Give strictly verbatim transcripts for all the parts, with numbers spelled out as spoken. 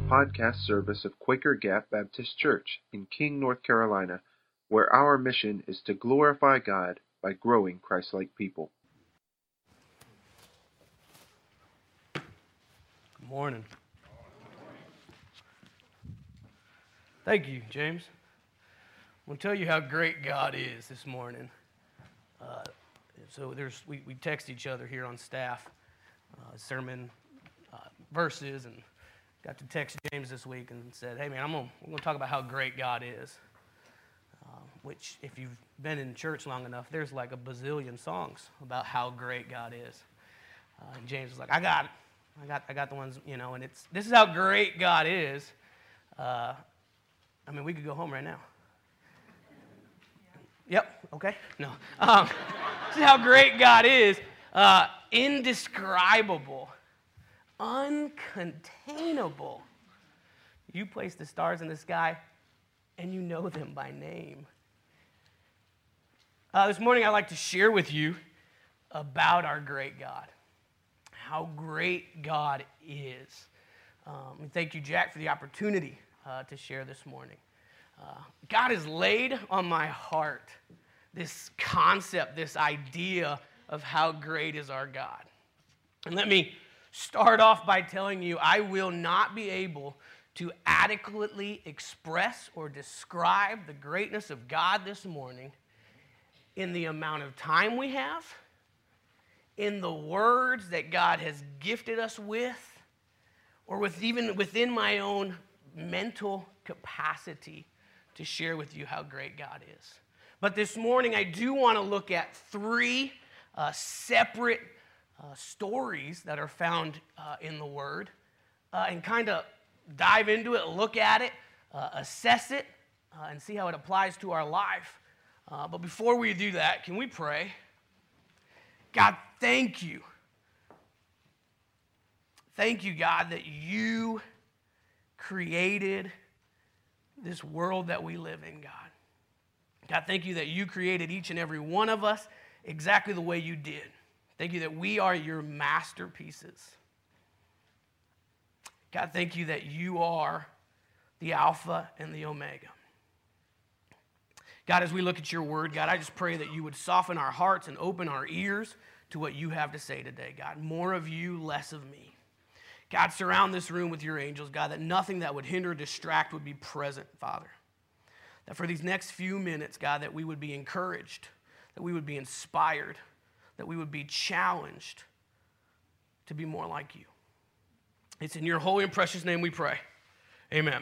podcast service of Quaker Gap Baptist Church in King, North Carolina, where our mission is to glorify God by growing Christ-like people. Good morning. Thank you, James. I'm going to tell you how great God is this morning. Uh, so there's we, we text each other here on staff uh, sermon uh, verses, and got to text James this week and said, hey man, I'm gonna, we're going to talk about how great God is. Uh, which, if you've been in church long enough, there's like a bazillion songs about how great God is. Uh, and James was like, I got it. I got I got the ones, you know, and it's this is how great God is. Uh, I mean, we could go home right now. Yep, okay, no. Um, this is how great God is. Uh, indescribable, uncontainable. You place the stars in the sky, and you know them by name. Uh, this morning, I'd like to share with you about our great God, how great God is. Um, and thank you, Jack, for the opportunity uh, to share this morning. Uh, God has laid on my heart this concept, this idea of how great is our God. And let me start off by telling you, I will not be able to adequately express or describe the greatness of God this morning in the amount of time we have, in the words that God has gifted us with, or with even within my own mental capacity to share with you how great God is. But this morning, I do want to look at three uh, separate uh, stories that are found uh, in the Word uh, and kind of dive into it, look at it, uh, assess it, uh, and see how it applies to our life. Uh, but before we do that, can we pray? God, thank you. Thank you, God, that you created this world that we live in, God. God, thank you that you created each and every one of us exactly the way you did. Thank you that we are your masterpieces. God, thank you that you are the Alpha and the Omega. God, as we look at your word, God, I just pray that you would soften our hearts and open our ears to what you have to say today, God. More of you, less of me. God, surround this room with your angels, God, that nothing that would hinder or distract would be present, Father. That for these next few minutes, God, that we would be encouraged, that we would be inspired, that we would be challenged to be more like you. It's in your holy and precious name we pray. Amen.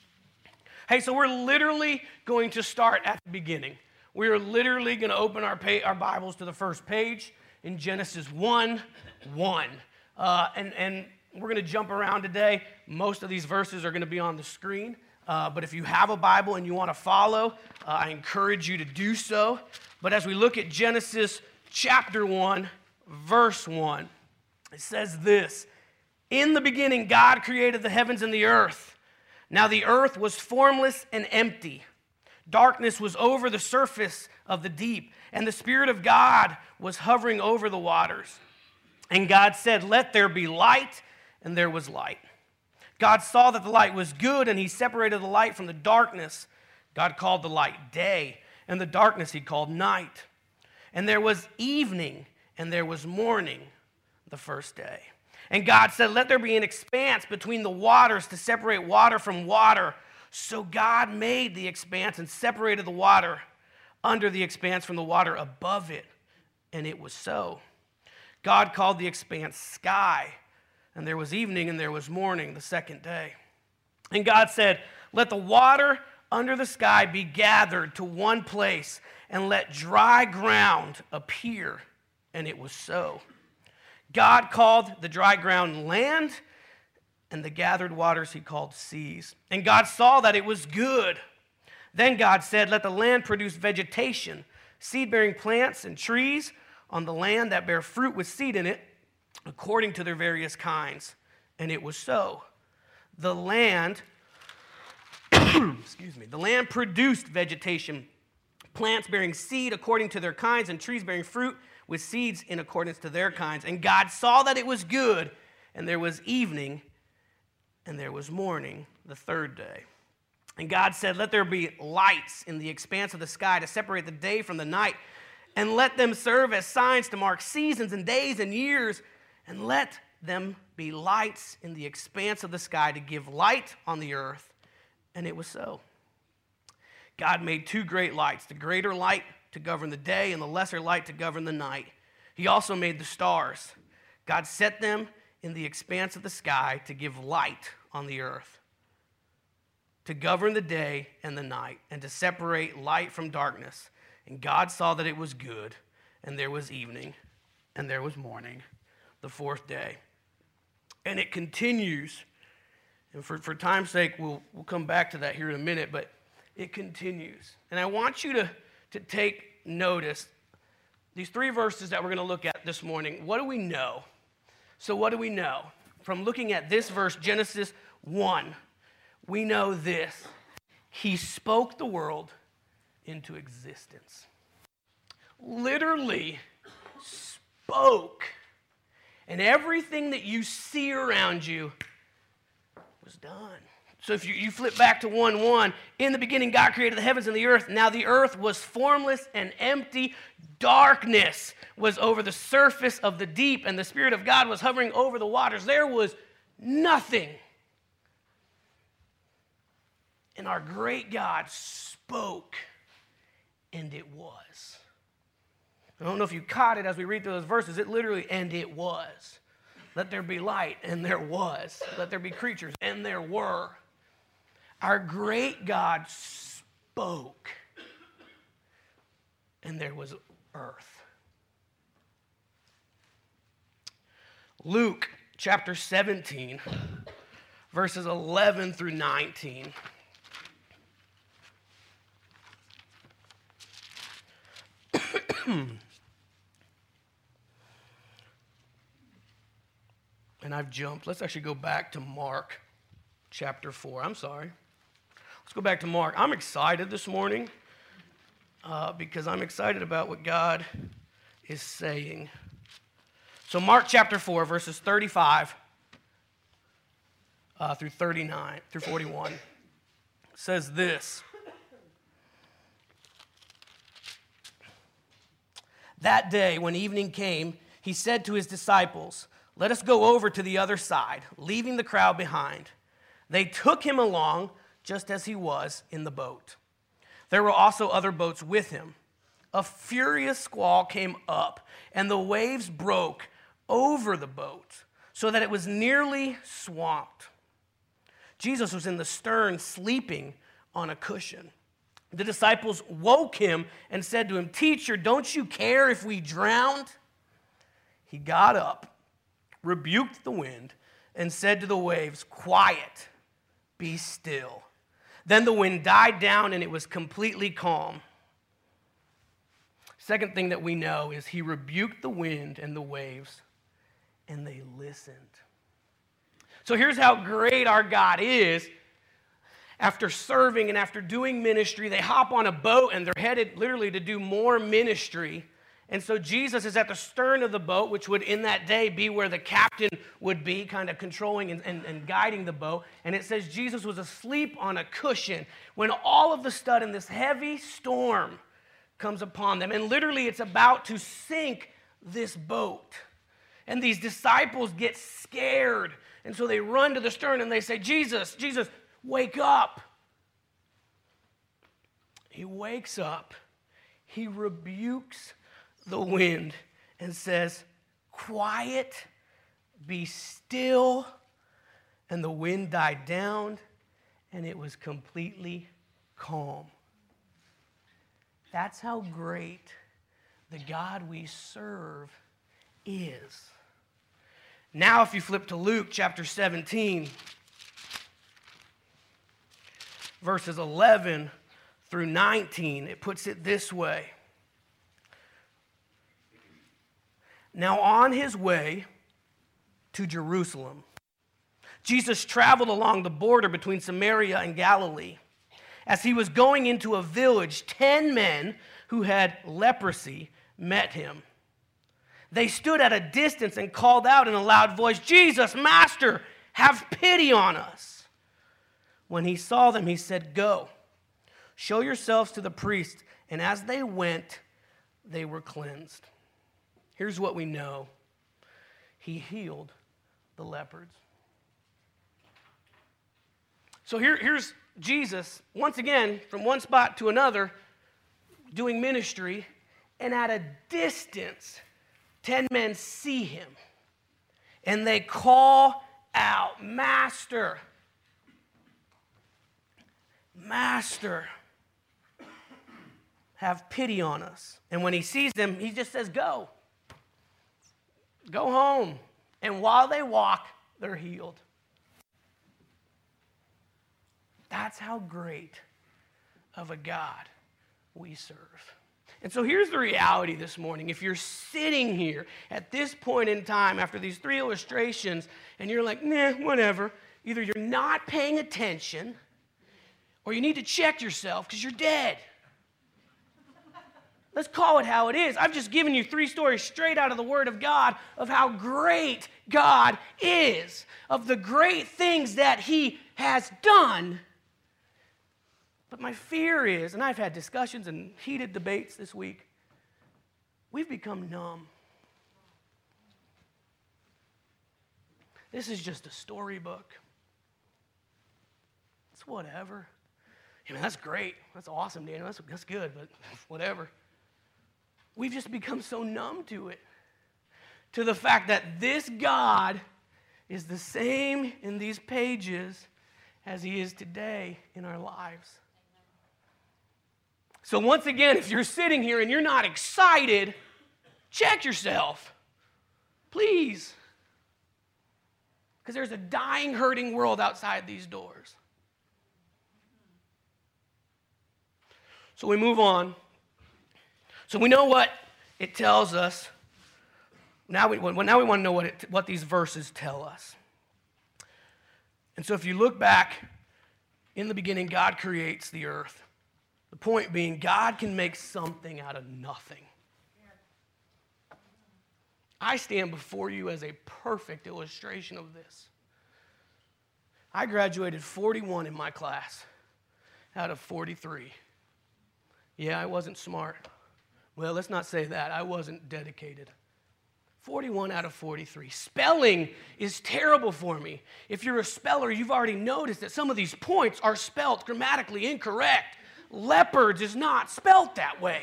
Hey, so we're literally going to start at the beginning. We are literally going to open our, pay, our Bibles to the first page in Genesis one one. Uh, and, and we're going to jump around today. Most of these verses are going to be on the screen. Uh, but if you have a Bible and you want to follow, uh, I encourage you to do so. But as we look at Genesis chapter one, verse one, it says this: in the beginning, God created the heavens and the earth. Now the earth was formless and empty. Darkness was over the surface of the deep, and the Spirit of God was hovering over the waters. And God said, let there be light, and there was light. God saw that the light was good, and he separated the light from the darkness. God called the light day, and the darkness he called night. And there was evening, and there was morning the first day. And God said, let there be an expanse between the waters to separate water from water. So God made the expanse and separated the water under the expanse from the water above it. And it was so. God called the expanse sky. And there was evening and there was morning the second day. And God said, let the water under the sky be gathered to one place, and let dry ground appear. And it was so. God called the dry ground land, and the gathered waters he called seas. And God saw that it was good. Then God said, let the land produce vegetation, seed-bearing plants and trees on the land that bear fruit with seed in it, according to their various kinds. And it was so. The land, excuse me, the land produced vegetation, plants bearing seed according to their kinds, and trees bearing fruit with seeds in accordance to their kinds. And God saw that it was good, and there was evening, and there was morning the third day. And God said, let there be lights in the expanse of the sky to separate the day from the night, and let them serve as signs to mark seasons and days and years, and let them be lights in the expanse of the sky to give light on the earth. And it was so. God made two great lights, the greater light to govern the day and the lesser light to govern the night. He also made the stars. God set them in the expanse of the sky to give light on the earth, to govern the day and the night, and to separate light from darkness. And God saw that it was good, and there was evening, and there was morning, the fourth day. And it continues, and for, for time's sake, we'll, we'll come back to that here in a minute, but it continues. And I want you to, to take notice, these three verses that we're going to look at this morning, what do we know? So what do we know? From looking at this verse, Genesis one, we know this. He spoke the world into existence. Literally spoke. And everything that you see around you was done. So if you, you flip back to one one, in the beginning God created the heavens and the earth. Now the earth was formless and empty. Darkness was over the surface of the deep, and the Spirit of God was hovering over the waters. There was nothing. And our great God spoke, and it was. I don't know if you caught it as we read through those verses. It literally, and it was. Let there be light, and there was. Let there be creatures, and there were. Our great God spoke, and there was earth. Luke chapter seventeen, verses eleven through nineteen. And I've jumped. Let's actually go back to Mark chapter four. I'm sorry. Let's go back to Mark. I'm excited this morning uh, because I'm excited about what God is saying. So Mark chapter four, verses thirty-five uh, through thirty-nine, through forty-one, says this. That day, when evening came, he said to his disciples, let us go over to the other side, leaving the crowd behind. They took him along just as he was in the boat. There were also other boats with him. A furious squall came up, and the waves broke over the boat, so that it was nearly swamped. Jesus was in the stern, sleeping on a cushion. The disciples woke him and said to him, Teacher, don't you care if we drowned? He got up, rebuked the wind, and said to the waves, Quiet, be still. Then the wind died down and it was completely calm. Second thing that we know is he rebuked the wind and the waves, and they listened. So here's how great our God is. After serving and after doing ministry, they hop on a boat and they're headed literally to do more ministry. And so Jesus is at the stern of the boat, which would in that day be where the captain would be, kind of controlling and, and, and guiding the boat. And it says Jesus was asleep on a cushion when all of a sudden this heavy storm comes upon them. And literally it's about to sink this boat. And these disciples get scared. And so they run to the stern and they say, Jesus, Jesus, wake up. He wakes up. He rebukes the wind and says, Quiet, be still. And the wind died down and it was completely calm. That's how great the God we serve is. Now, if you flip to Luke chapter seventeen, verses eleven through nineteen, it puts it this way. Now, on his way to Jerusalem, Jesus traveled along the border between Samaria and Galilee. As he was going into a village, ten men who had leprosy met him. They stood at a distance and called out in a loud voice, Jesus, Master, have pity on us. When he saw them, he said, go, show yourselves to the priest. And as they went, they were cleansed. Here's what we know. He healed the leopards. So here, here's Jesus, once again, from one spot to another, doing ministry, and at a distance, ten men see him, and they call out, Master, Master, have pity on us. And when he sees them, he just says, go. Go home. And while they walk, they're healed. That's how great of a God we serve. And so here's the reality this morning. If you're sitting here at this point in time after these three illustrations and you're like, nah, whatever, either you're not paying attention or you need to check yourself because you're dead. Let's call it how it is. I've just given you three stories straight out of the Word of God of how great God is, of the great things that He has done. But my fear is, and I've had discussions and heated debates this week, we've become numb. This is just a storybook. It's whatever. I mean, that's great. That's awesome, Daniel. That's, that's good, but whatever. We've just become so numb to it, to the fact that this God is the same in these pages as He is today in our lives. So once again, if you're sitting here and you're not excited, check yourself, please. Because there's a dying, hurting world outside these doors. So we move on. So we know what it tells us. Now we, well, now we want to know what, it, what these verses tell us. And so if you look back, in the beginning, God creates the earth. The point being, God can make something out of nothing. I stand before you as a perfect illustration of this. I graduated forty-one in my class out of forty-three. Yeah, I wasn't smart. Well, let's not say that. I wasn't dedicated. forty-one out of forty-three. Spelling is terrible for me. If you're a speller, you've already noticed that some of these points are spelled grammatically incorrect. Leopards is not spelt that way.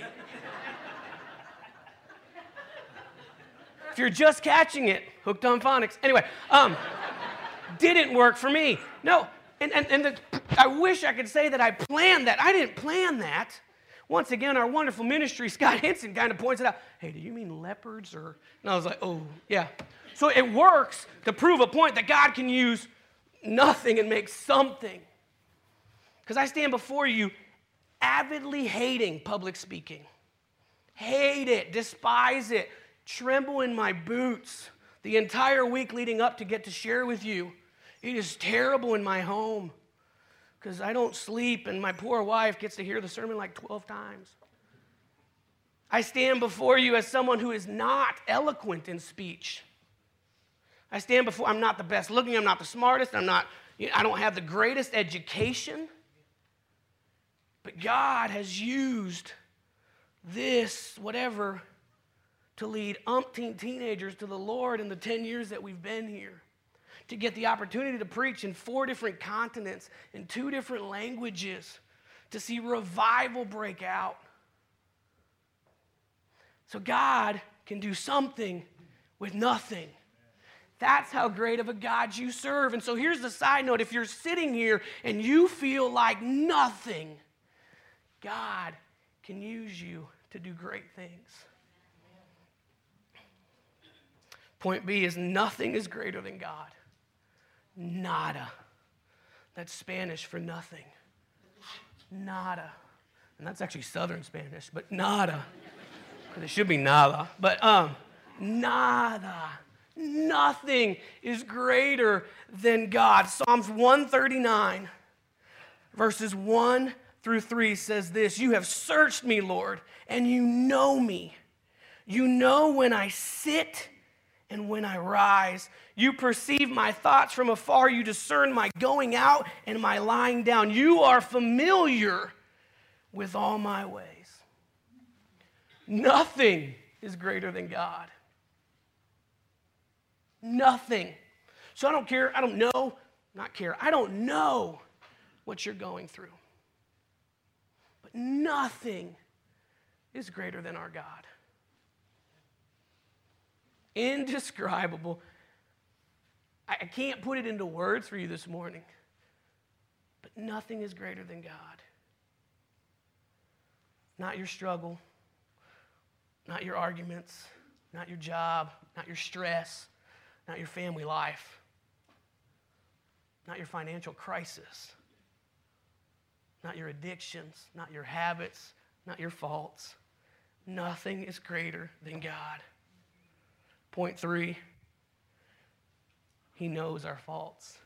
If you're just catching it, hooked on phonics. Anyway, um, didn't work for me. No, and, and, and the, I wish I could say that I planned that. I didn't plan that. Once again, our wonderful ministry, Scott Henson, kind of points it out. Hey, do you mean leopards? Or and I was like, oh, yeah. So it works to prove a point that God can use nothing and make something. Because I stand before you avidly hating public speaking. Hate it, despise it, tremble in my boots the entire week leading up to get to share with you. It is terrible in my home because I don't sleep and my poor wife gets to hear the sermon like twelve times. I stand before you as someone who is not eloquent in speech. I stand before, I'm not the best looking, I'm not the smartest, I'm not, you know, I don't have the greatest education. But God has used this, whatever, to lead umpteen teenagers to the Lord in the ten years that we've been here. To get the opportunity to preach in four different continents, in two different languages, to see revival break out. So God can do something with nothing. That's how great of a God you serve. And so here's the side note. If you're sitting here and you feel like nothing, God can use you to do great things. Point B is nothing is greater than God. Nada. That's Spanish for nothing. Nada. And that's actually Southern Spanish, but nada. It should be nada. But um, nada. Nothing is greater than God. Psalms one thirty-nine, verses one through three says this: you have searched me, Lord, and you know me. You know when I sit and when I rise. You perceive my thoughts from afar. You discern my going out and my lying down. You are familiar with all my ways. Nothing is greater than God. Nothing. So I don't care. I don't know. Not care. I don't know what you're going through. But nothing is greater than our God. Indescribable. I, I can't put it into words for you this morning. But nothing is greater than God. Not your struggle. Not your arguments. Not your job. Not your stress. Not your family life. Not your financial crisis. Not your addictions. Not your habits. Not your faults. Nothing is greater than God. Point three, he knows our faults.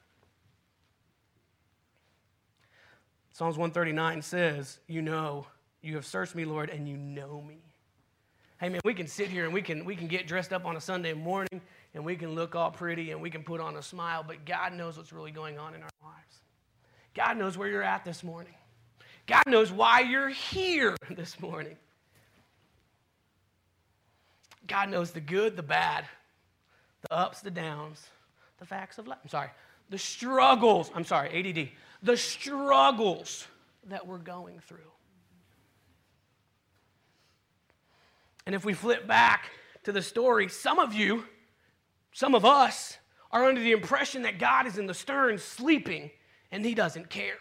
Psalms one thirty-nine says, you know, you have searched me, Lord, and you know me. Hey, man, we can sit here and we can, we can get dressed up on a Sunday morning and we can look all pretty and we can put on a smile, but God knows what's really going on in our lives. God knows where you're at this morning. God knows why you're here this morning. God knows the good, the bad, the ups, the downs, the facts of life. I'm sorry, the struggles. I'm sorry, A D D. The struggles that we're going through. And if we flip back to the story, some of you, some of us, are under the impression that God is in the stern sleeping and he doesn't care.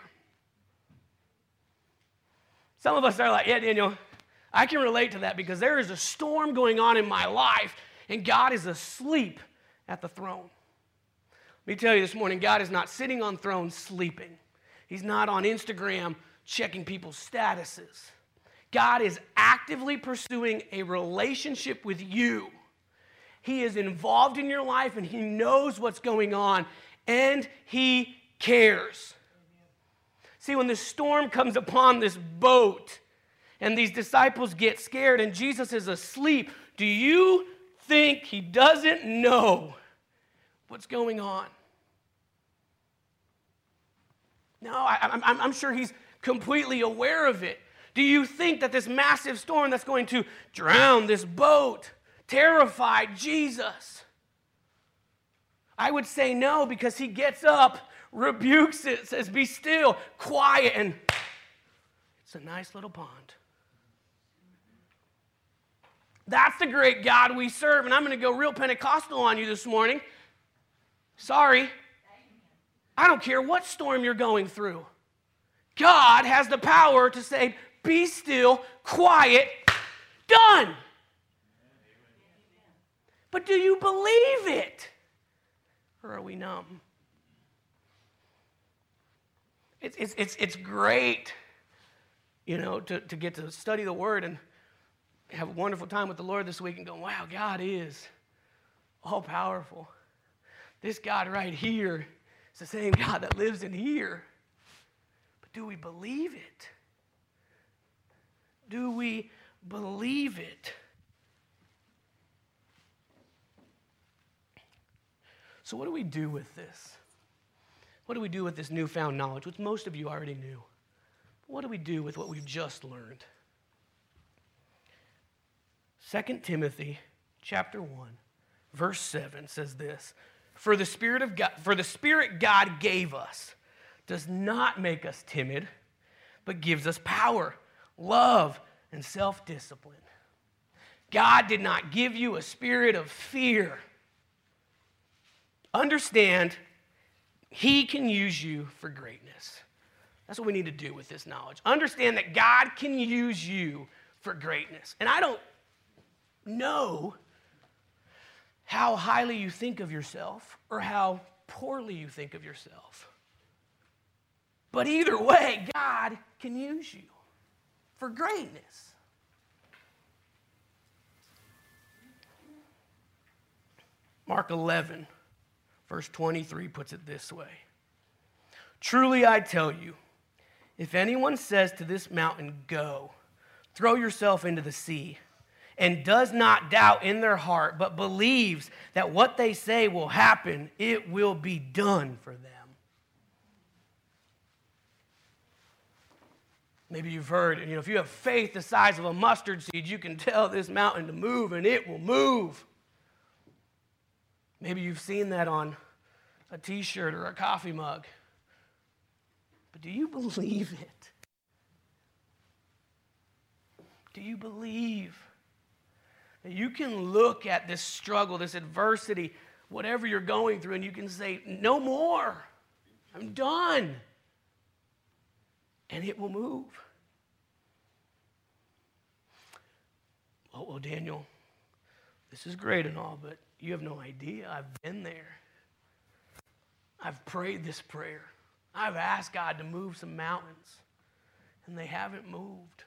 Some of us are like, yeah, Daniel, I can relate to that because there is a storm going on in my life and God is asleep at the throne. Let me tell you this morning, God is not sitting on thrones sleeping. He's not on Instagram checking people's statuses. God is actively pursuing a relationship with you. He is involved in your life and he knows what's going on and he cares. See, when the storm comes upon this boat, and these disciples get scared and Jesus is asleep, do you think he doesn't know what's going on? No, I, I'm, I'm sure he's completely aware of it. Do you think that this massive storm that's going to drown this boat terrified Jesus? I would say no, because he gets up, rebukes it, says, be still, quiet, and it's a nice little pond. That's the great God we serve. And I'm going to go real Pentecostal on you this morning. Sorry. I don't care what storm you're going through. God has the power to say, be still, quiet, done. But do you believe it? Or are we numb? It's, it's, it's, it's great, you know, to, to get to study the Word and have a wonderful time with the Lord this week and go, wow, God is all-powerful. This God right here is the same God that lives in here. But do we believe it? Do we believe it? So what do we do with this? What do we do with this newfound knowledge, which most of you already knew? What do we do with what we've just learned? Second Timothy chapter one, verse seven says this, For the Spirit of God, for the Spirit God gave us does not make us timid, but gives us power, love, and self-discipline. God did not give you a spirit of fear. Understand, he can use you for greatness. That's what we need to do with this knowledge. Understand that God can use you for greatness. And I don't know how highly you think of yourself or how poorly you think of yourself. But either way, God can use you for greatness. Mark eleven, verse twenty-three puts it this way. Truly I tell you, if anyone says to this mountain, go, throw yourself into the sea, and does not doubt in their heart, but believes that what they say will happen, it will be done for them. Maybe you've heard, you know, if you have faith the size of a mustard seed, you can tell this mountain to move and it will move. Maybe you've seen that on a t-shirt or a coffee mug. But do you believe it? Do you believe that you can look at this struggle, this adversity, whatever you're going through, and you can say, no more. I'm done. And it will move. Oh, well, Daniel, this is great and all, but you have no idea. I've been there. I've prayed this prayer. I've asked God to move some mountains, and they haven't moved.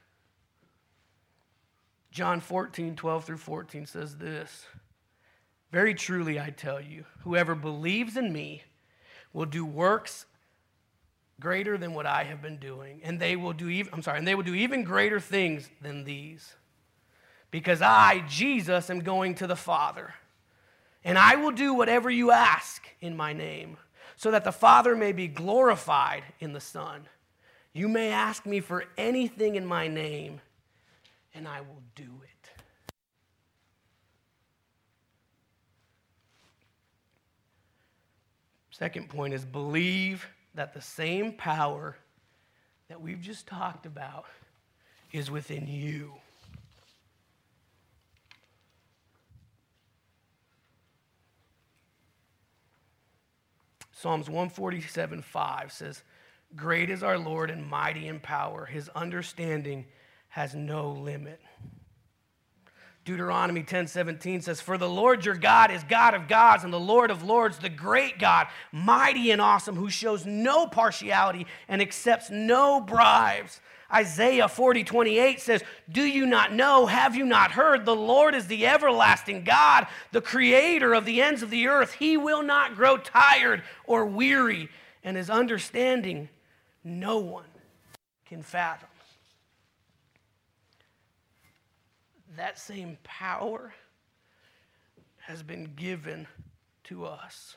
John fourteen, twelve through fourteen says this, very truly I tell you, whoever believes in me will do works greater than what I have been doing, and they will do even, I'm sorry, and they will do even greater things than these, because I, Jesus, am going to the Father, and I will do whatever you ask in my name, so that the Father may be glorified in the Son. You may ask me for anything in my name, and I will do it. Second point is believe that the same power that we've just talked about is within you. Psalms one forty-seven, five says, great is our Lord and mighty in power. His understanding has no limit. Deuteronomy ten seventeen says, for the Lord your God is God of gods and the Lord of lords, the great God, mighty and awesome, who shows no partiality and accepts no bribes. Isaiah forty, twenty-eight says, do you not know, have you not heard, the Lord is the everlasting God, the creator of the ends of the earth. He will not grow tired or weary, and his understanding no one can fathom. That same power has been given to us.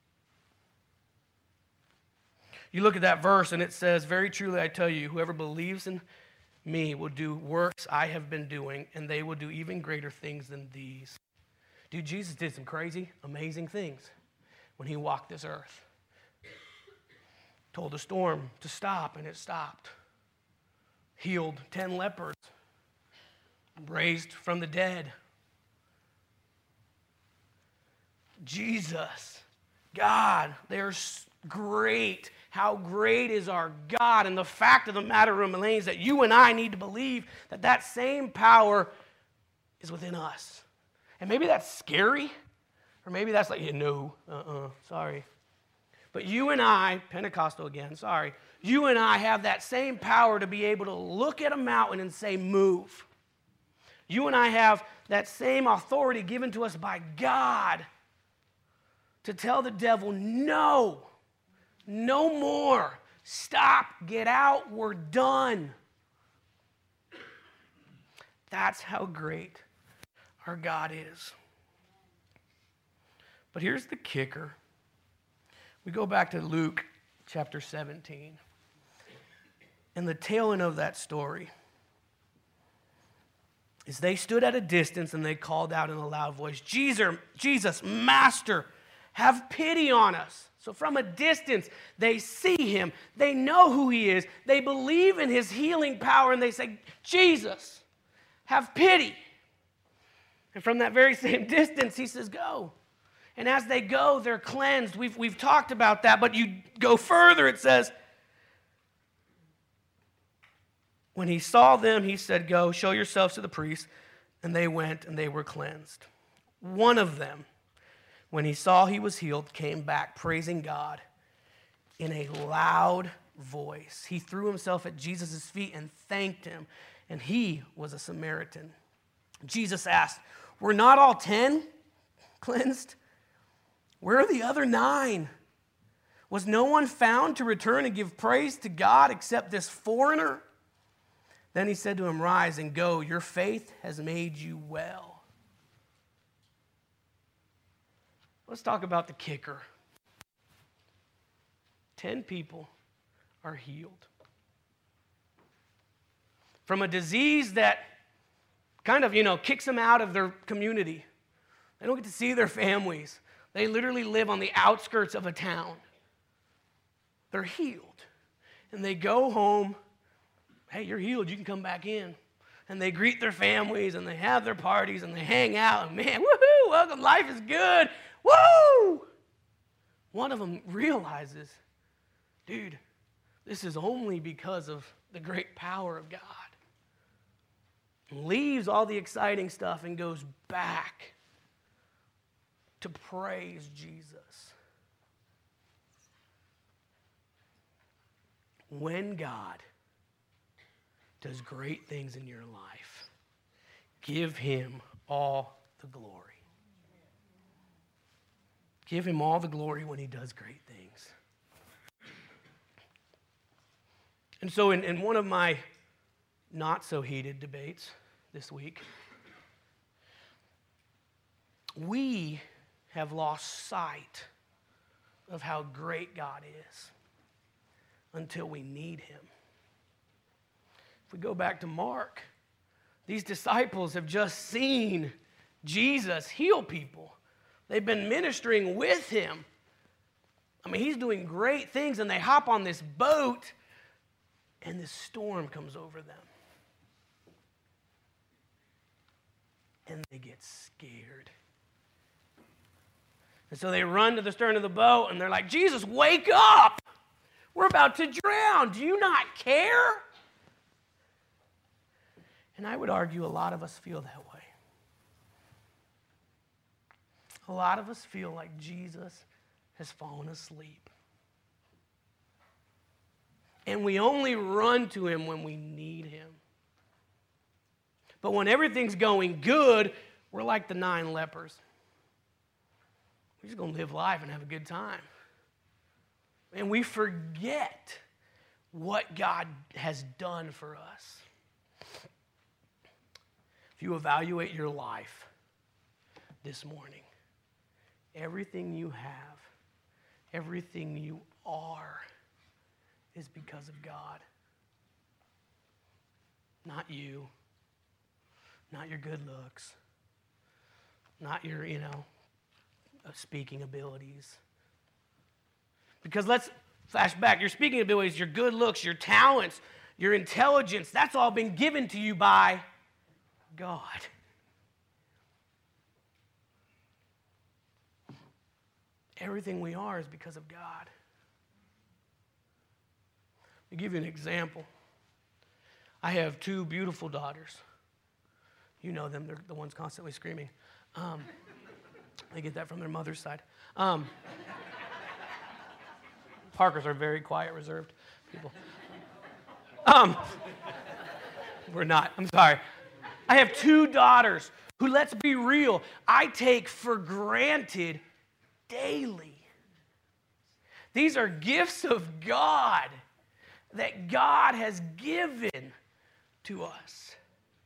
You look at that verse and it says, very truly I tell you, whoever believes in me will do works I have been doing, and they will do even greater things than these. Dude, Jesus did some crazy, amazing things when he walked this earth. Told the storm to stop, and it stopped. Healed ten lepers. Raised from the dead. Jesus, God, they're great. How great is our God? And the fact of the matter remains that you and I need to believe that that same power is within us. And maybe that's scary, or maybe that's like, you know, uh-uh, sorry. But you and I, Pentecostal again, sorry, you and I have that same power to be able to look at a mountain and say, move. You and I have that same authority given to us by God to tell the devil, no, no more. Stop, get out, we're done. That's how great our God is. But here's the kicker. We go back to Luke chapter seventeen. And the tail end of that story is they stood at a distance and they called out in a loud voice, Jesus, Jesus, Master, have pity on us. So from a distance, they see him. They know who he is. They believe in his healing power, and they say, Jesus, have pity. And from that very same distance, he says, go. And as they go, they're cleansed. We've, we've talked about that, but you go further, it says, when he saw them, he said, go, show yourselves to the priests. And they went, and they were cleansed. One of them, when he saw he was healed, came back praising God in a loud voice. He threw himself at Jesus' feet and thanked him, and he was a Samaritan. Jesus asked, were not all ten cleansed? Where are the other nine? Was no one found to return and give praise to God except this foreigner? Then he said to him, rise and go. Your faith has made you well. Let's talk about the kicker. Ten people are healed from a disease that kind of, you know, kicks them out of their community. They don't get to see their families. They literally live on the outskirts of a town. They're healed. And they go home. Hey, you're healed. You can come back in. And they greet their families, and they have their parties, and they hang out. And man, woohoo, welcome, life is good. Woo! One of them realizes, dude, this is only because of the great power of God. And leaves all the exciting stuff and goes back to praise Jesus. When God does great things in your life, give him all the glory. Give him all the glory when he does great things. And so in, in one of my not so heated debates this week, we have lost sight of how great God is until we need him. If we go back to Mark, these disciples have just seen Jesus heal people. They've been ministering with him. I mean, he's doing great things, and they hop on this boat, and this storm comes over them. And they get scared. And so they run to the stern of the boat, and they're like, Jesus, wake up! We're about to drown. Do you not care? And I would argue a lot of us feel that way. A lot of us feel like Jesus has fallen asleep. And we only run to him when we need him. But when everything's going good, we're like the nine lepers. We're just going to live life and have a good time. And we forget what God has done for us. If you evaluate your life this morning, everything you have, everything you are, is because of God. Not you. Not your good looks. Not your, you know, speaking abilities. Because let's flash back. Your speaking abilities, your good looks, your talents, your intelligence, that's all been given to you by God. Everything we are is because of God. To give you an example, I have two beautiful daughters. You know them, they're the ones constantly screaming. Um, they get that from their mother's side. Um, Parkers are very quiet, reserved people. Um, we're not, I'm sorry. I have two daughters who, let's be real, I take for granted daily. These are gifts of God that God has given to us.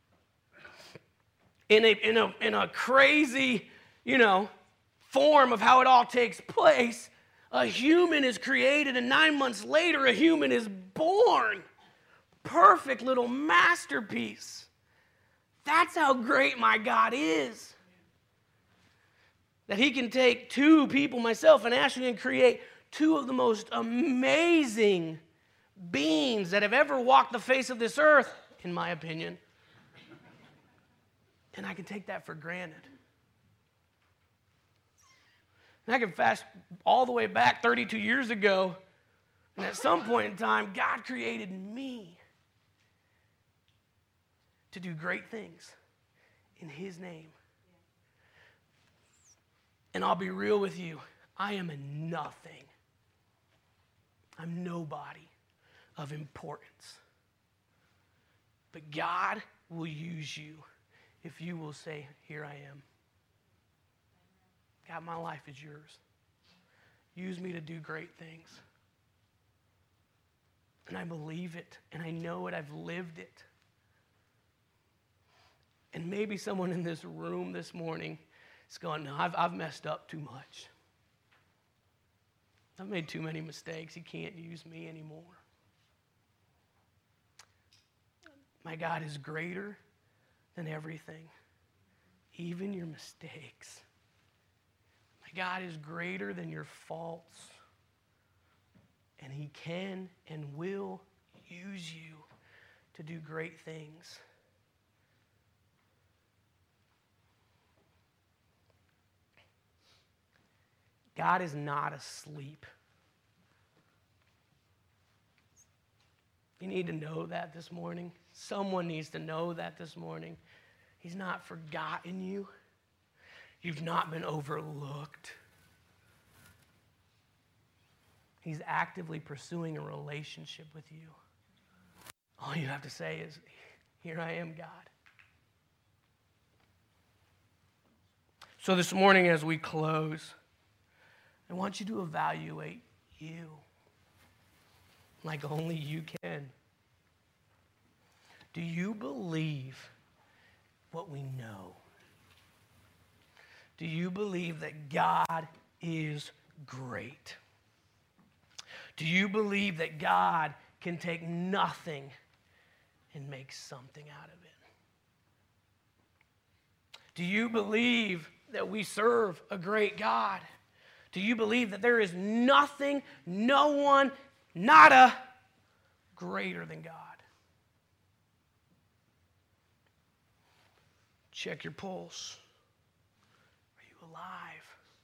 In a, in a, in a crazy, you know, form of how it all takes place, a human is created, and nine months later, a human is born. Perfect little masterpiece. That's how great my God is. That he can take two people, myself and Ashley, and create two of the most amazing beings that have ever walked the face of this earth, in my opinion. And I can take that for granted. And I can fast all the way back thirty-two years ago, and at some point in time, God created me to do great things in his name. And I'll be real with you, I am a nothing. I'm nobody of importance. But God will use you if you will say, here I am. God, my life is yours. Use me to do great things. And I believe it, and I know it, I've lived it. And maybe someone in this room this morning is going, no, I've, I've messed up too much. I've made too many mistakes. He can't use me anymore. My God is greater than everything, even your mistakes. My God is greater than your faults. And he can and will use you to do great things. God is not asleep. You need to know that this morning. Someone needs to know that this morning. He's not forgotten you. You've not been overlooked. He's actively pursuing a relationship with you. All you have to say is, here I am, God. So this morning as we close, I want you to evaluate you like only you can. Do you believe what we know? Do you believe that God is great? Do you believe that God can take nothing and make something out of it? Do you believe that we serve a great God? Do you believe that there is nothing, no one, nada greater than God? Check your pulse. Are you alive?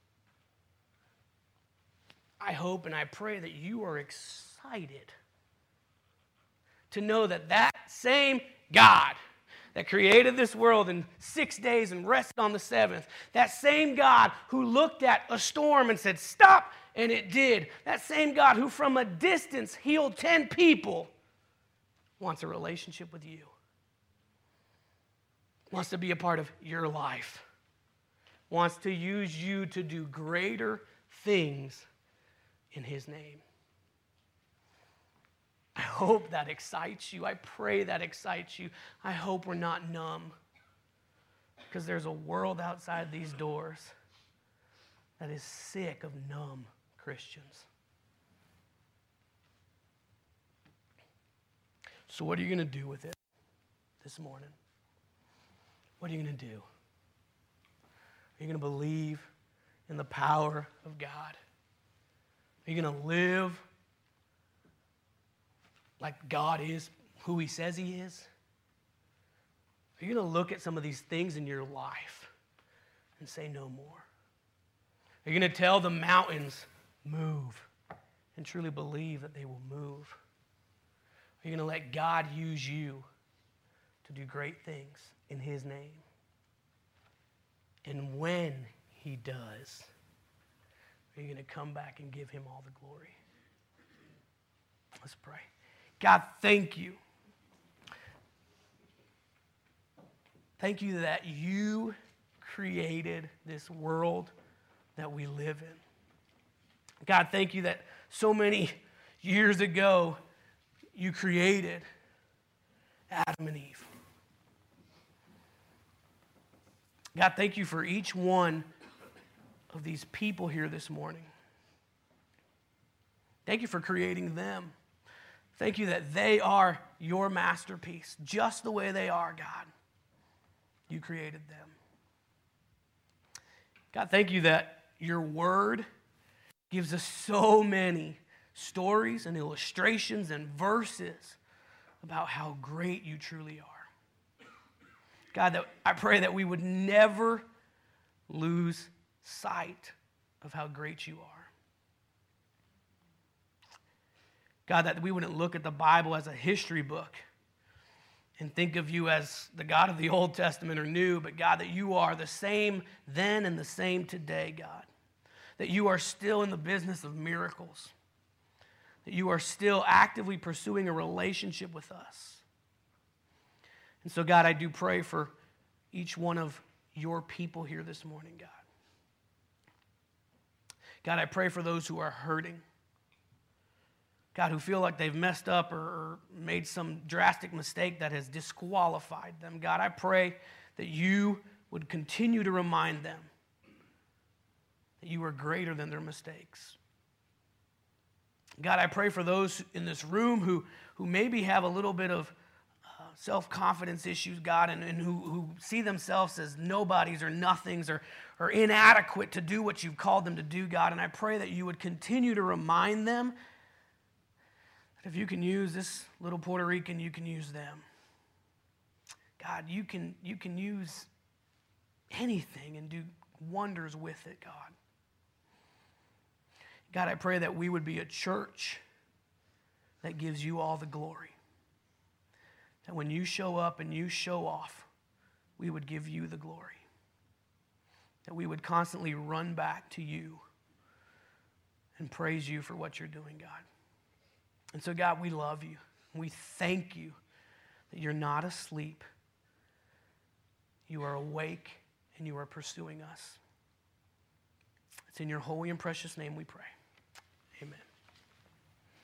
I hope and I pray that you are excited to know that that same God that created this world in six days and rested on the seventh, that same God who looked at a storm and said, stop, and it did, that same God who from a distance healed ten people, wants a relationship with you, wants to be a part of your life, wants to use you to do greater things in his name. I hope that excites you. I pray that excites you. I hope we're not numb, because there's a world outside these doors that is sick of numb Christians. So what are you going to do with it this morning? What are you going to do? Are you going to believe in the power of God? Are you going to live like God is who he says he is? Are you going to look at some of these things in your life and say no more? Are you going to tell the mountains, move, and truly believe that they will move? Are you going to let God use you to do great things in his name? And when he does, are you going to come back and give him all the glory? Let's pray. God, thank you. Thank you that you created this world that we live in. God, thank you that so many years ago you created Adam and Eve. God, thank you for each one of these people here this morning. Thank you for creating them. Thank you that they are your masterpiece, just the way they are, God. You created them. God, thank you that your word gives us so many stories and illustrations and verses about how great you truly are. God, that I pray that we would never lose sight of how great you are. God, that we wouldn't look at the Bible as a history book and think of you as the God of the Old Testament or New, but God, that you are the same then and the same today, God. That you are still in the business of miracles. That you are still actively pursuing a relationship with us. And so, God, I do pray for each one of your people here this morning, God. God, I pray for those who are hurting. God, who feel like they've messed up or, or made some drastic mistake that has disqualified them. God, I pray that you would continue to remind them that you are greater than their mistakes. God, I pray for those in this room who, who maybe have a little bit of uh, self-confidence issues, God, and, and who, who see themselves as nobodies or nothings or, or inadequate to do what you've called them to do, God. And I pray that you would continue to remind them that if you can use this little Puerto Rican, you can use them. God, you can, you can use anything and do wonders with it, God. God, I pray that we would be a church that gives you all the glory. That when you show up and you show off, we would give you the glory. That we would constantly run back to you and praise you for what you're doing, God. And so, God, we love you. We thank you that you're not asleep. You are awake and you are pursuing us. It's in your holy and precious name we pray. Amen.